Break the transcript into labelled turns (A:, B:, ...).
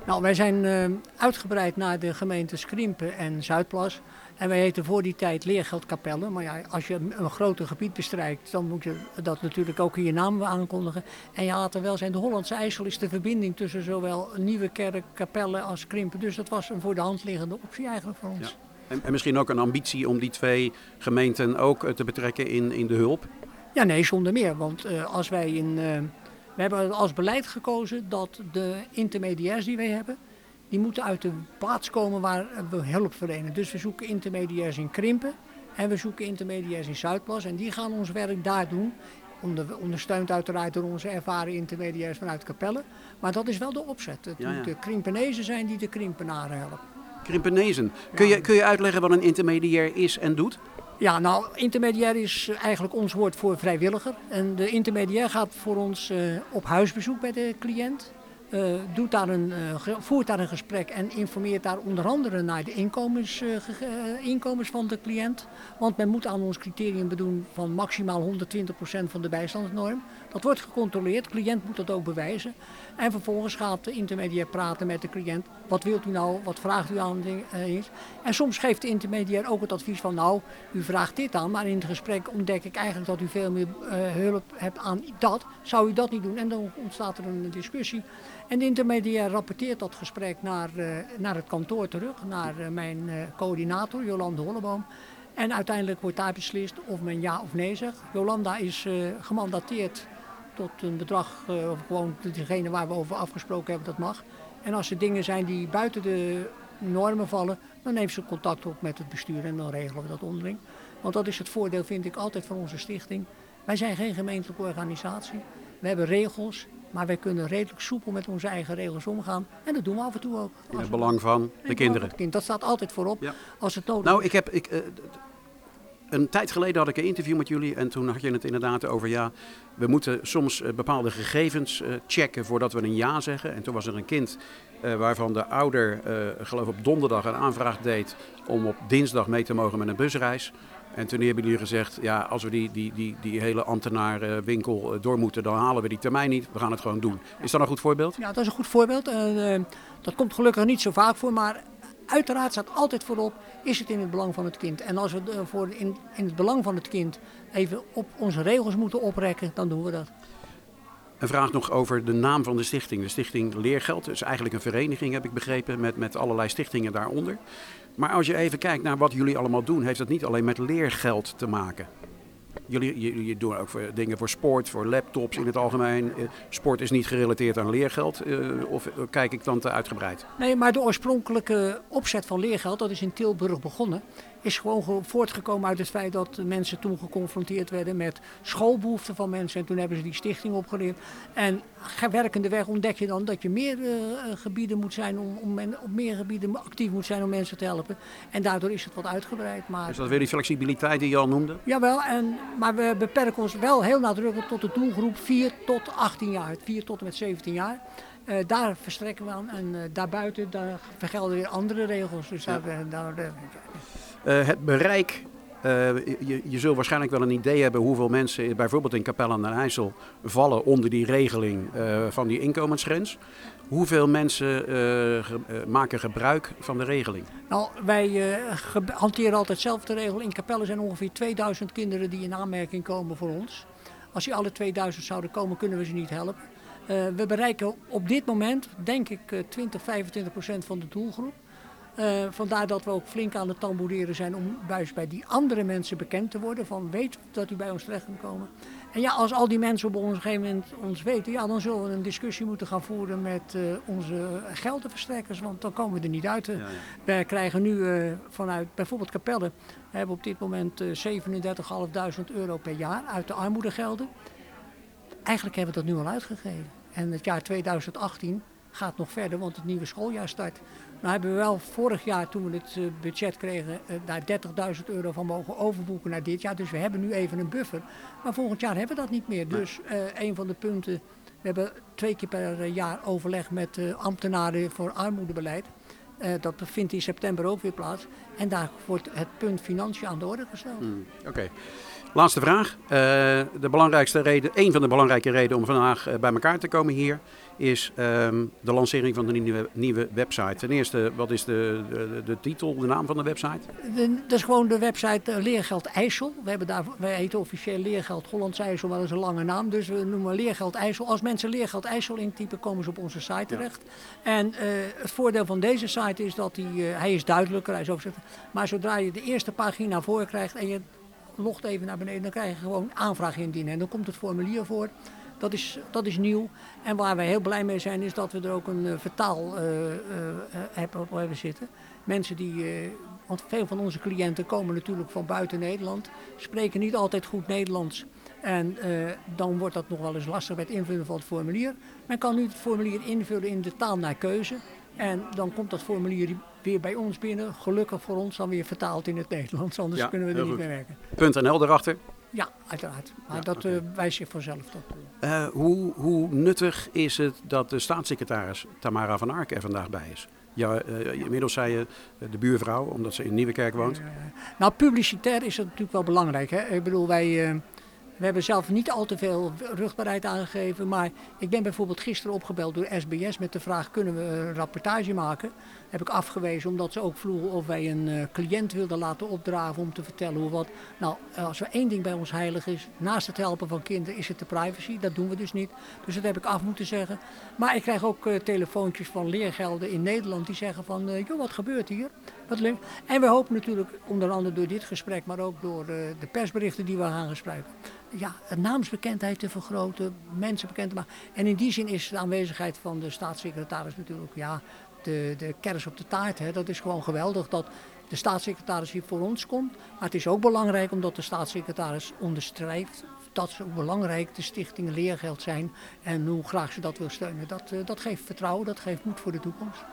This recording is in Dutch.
A: Nou, wij zijn uitgebreid naar de gemeentes Krimpen en Zuidplas. En wij heten voor die tijd leergeldkapellen. Maar ja, als je een groter gebied bestrijkt, dan moet je dat natuurlijk ook in je naam aankondigen. En ja, laten we wel zijn, de Hollandse IJssel is de verbinding tussen zowel Nieuwekerk, Kapellen als Krimpen. Dus dat was een voor de hand liggende optie eigenlijk voor ons.
B: Ja. En misschien ook een ambitie om die twee gemeenten ook te betrekken in de hulp?
A: Ja, nee, zonder meer. Want als wij we hebben als beleid gekozen dat de intermediairs die wij hebben, die moeten uit de plaats komen waar we hulp verlenen. Dus we zoeken intermediairs in Krimpen en we zoeken intermediairs in Zuidplas. En die gaan ons werk daar doen. Ondersteund uiteraard door onze ervaren intermediairs vanuit Kapellen. Maar dat is wel de opzet. Het moeten Krimpenezen zijn die de Krimpenaren helpen.
B: Krimpenezen. Kun je uitleggen wat een intermediair is en doet?
A: Ja, nou, intermediair is eigenlijk ons woord voor vrijwilliger. En de intermediair gaat voor ons op huisbezoek bij de cliënt. Voert daar een gesprek en informeert daar onder andere naar de inkomens van de cliënt. Want men moet aan ons criterium bedoen van maximaal 120% van de bijstandsnorm. Dat wordt gecontroleerd, de cliënt moet dat ook bewijzen. En vervolgens gaat de intermediair praten met de cliënt. Wat wilt u nou, wat vraagt u aan? En soms geeft de intermediair ook het advies van nou, u vraagt dit aan. Maar in het gesprek ontdek ik eigenlijk dat u veel meer hulp hebt aan dat. Zou u dat niet doen? En dan ontstaat er een discussie. En de intermediair rapporteert dat gesprek naar het kantoor terug, naar mijn coördinator Jolande Holleboom. En uiteindelijk wordt daar beslist of men ja of nee zegt. Jolanda is gemandateerd tot een bedrag, of gewoon degene waar we over afgesproken hebben, dat mag. En als er dingen zijn die buiten de normen vallen, dan neemt ze contact op met het bestuur en dan regelen we dat onderling. Want dat is het voordeel, vind ik, altijd van onze stichting. Wij zijn geen gemeentelijke organisatie. We hebben regels, maar wij kunnen redelijk soepel met onze eigen regels omgaan. En dat doen we af en toe ook.
B: In het belang van de kinderen.
A: Dat staat altijd voorop.
B: Ja.
A: Als het nodig is.
B: Een tijd geleden had ik een interview met jullie en toen had je het inderdaad over we moeten soms bepaalde gegevens checken voordat we een ja zeggen. En toen was er een kind waarvan de ouder geloof op donderdag een aanvraag deed om op dinsdag mee te mogen met een busreis. En toen hebben jullie gezegd, ja, als we die hele ambtenarenwinkel door moeten, dan halen we die termijn niet. We gaan het gewoon doen. Is dat een goed voorbeeld?
A: Ja, dat is een goed voorbeeld. Dat komt gelukkig niet zo vaak voor, maar uiteraard staat altijd voorop, is het in het belang van het kind. En als we in het belang van het kind even op onze regels moeten oprekken, dan doen we dat.
B: Een vraag nog over de naam van de stichting. De stichting Leergeld is eigenlijk een vereniging, heb ik begrepen, met allerlei stichtingen daaronder. Maar als je even kijkt naar wat jullie allemaal doen, heeft dat niet alleen met leergeld te maken. Jullie doen ook dingen voor sport, voor laptops in het algemeen. Sport is niet gerelateerd aan leergeld, of kijk ik dan te uitgebreid?
A: Nee, maar de oorspronkelijke opzet van leergeld, dat is in Tilburg begonnen, is gewoon voortgekomen uit het feit dat mensen toen geconfronteerd werden met schoolbehoeften van mensen. En toen hebben ze die stichting opgericht. En werkende weg ontdek je dan dat je meer gebieden moet zijn op meer gebieden actief moet zijn om mensen te helpen. En daardoor is het wat uitgebreid. Maar
B: is dat weer die flexibiliteit die je al noemde?
A: Jawel, maar we beperken ons wel heel nadrukkelijk tot de doelgroep 4 tot 18 jaar, 4 tot en met 17 jaar. Daar verstrekken we aan en daarbuiten daar vergelden weer andere regels. Dus
B: het bereik, je zult waarschijnlijk wel een idee hebben hoeveel mensen bijvoorbeeld in Capelle aan den IJssel vallen onder die regeling van die inkomensgrens. Hoeveel mensen maken gebruik van de regeling?
A: Nou, wij hanteren altijd zelf de regel. In Capelle zijn ongeveer 2000 kinderen die in aanmerking komen voor ons. Als die alle 2000 zouden komen, kunnen we ze niet helpen. We bereiken op dit moment, denk ik, 20-25% van de doelgroep. Vandaar dat we ook flink aan het tamboureren zijn om juist bij die andere mensen bekend te worden. Van weet dat u bij ons terecht kunt komen. En ja, als al die mensen op een gegeven moment ons weten, ja, dan zullen we een discussie moeten gaan voeren met onze geldenverstrekkers. Want dan komen we er niet uit. Wij krijgen nu vanuit bijvoorbeeld Capelle, we hebben op dit moment €37.500 per jaar uit de armoedegelden. Eigenlijk hebben we dat nu al uitgegeven. En het jaar 2018 gaat nog verder, want het nieuwe schooljaar start. Nou hebben we wel vorig jaar, toen we het budget kregen, daar €30.000 van mogen overboeken naar dit jaar. Dus we hebben nu even een buffer. Maar volgend jaar hebben we dat niet meer. Dus een van de punten, we hebben 2 keer per jaar overleg met ambtenaren voor armoedebeleid. Dat vindt in september ook weer plaats. En daar wordt het punt financiën aan de orde gesteld.
B: Oké. Laatste vraag. De belangrijkste reden, een van de belangrijke redenen om vandaag bij elkaar te komen hier is de lancering van de nieuwe website. Ten eerste, wat is de titel, de naam van de website?
A: Dat is gewoon de website Leergeld IJssel. Wij heten officieel Leergeld Hollands IJssel, maar dat is een lange naam. Dus we noemen Leergeld IJssel. Als mensen Leergeld IJssel intypen, komen ze op onze site terecht. Ja. En het voordeel van deze site is dat hij is duidelijker, hij is overzichtelijk. Maar zodra je de eerste pagina naar voren krijgt en je logt even naar beneden, dan krijg je gewoon aanvraag indienen. En dan komt het formulier voor. Dat is nieuw. En waar wij heel blij mee zijn is dat we er ook een vertaal-app op hebben zitten. Mensen want veel van onze cliënten komen natuurlijk van buiten Nederland, spreken niet altijd goed Nederlands. En dan wordt dat nog wel eens lastig bij het invullen van het formulier. Men kan nu het formulier invullen in de taal naar keuze. En dan komt dat formulier weer bij ons binnen. Gelukkig voor ons dan weer vertaald in het Nederlands, anders kunnen we er niet mee werken.
B: .nl erachter?
A: Ja, uiteraard. Maar dat wijst zich vanzelf.
B: Hoe nuttig is het dat de staatssecretaris Tamara van Ark er vandaag bij is? Ja, inmiddels zei je de buurvrouw, omdat ze in Nieuwekerk woont.
A: Nou, publicitair is het natuurlijk wel belangrijk. Hè? Ik bedoel, we hebben zelf niet al te veel rugbaarheid aangegeven, maar ik ben bijvoorbeeld gisteren opgebeld door SBS met de vraag: kunnen we een rapportage maken? Heb ik afgewezen omdat ze ook vroegen of wij een cliënt wilden laten opdraven om te vertellen hoe wat. Nou, als er één ding bij ons heilig is, naast het helpen van kinderen, is het de privacy. Dat doen we dus niet. Dus dat heb ik af moeten zeggen. Maar ik krijg ook telefoontjes van leergelden in Nederland die zeggen van, joh, wat gebeurt hier? Wat leuk. En we hopen natuurlijk, onder andere door dit gesprek, maar ook door de persberichten die we gaan gespreiden, ja, naamsbekendheid te vergroten, mensen bekend te maken. En in die zin is de aanwezigheid van de staatssecretaris natuurlijk, ja, de kers op de taart. Hè. Dat is gewoon geweldig dat de staatssecretaris hier voor ons komt. Maar het is ook belangrijk omdat de staatssecretaris onderstrijkt dat hoe belangrijk de stichtingen Leergeld zijn en hoe graag ze dat wil steunen. Dat geeft vertrouwen, dat geeft moed voor de toekomst.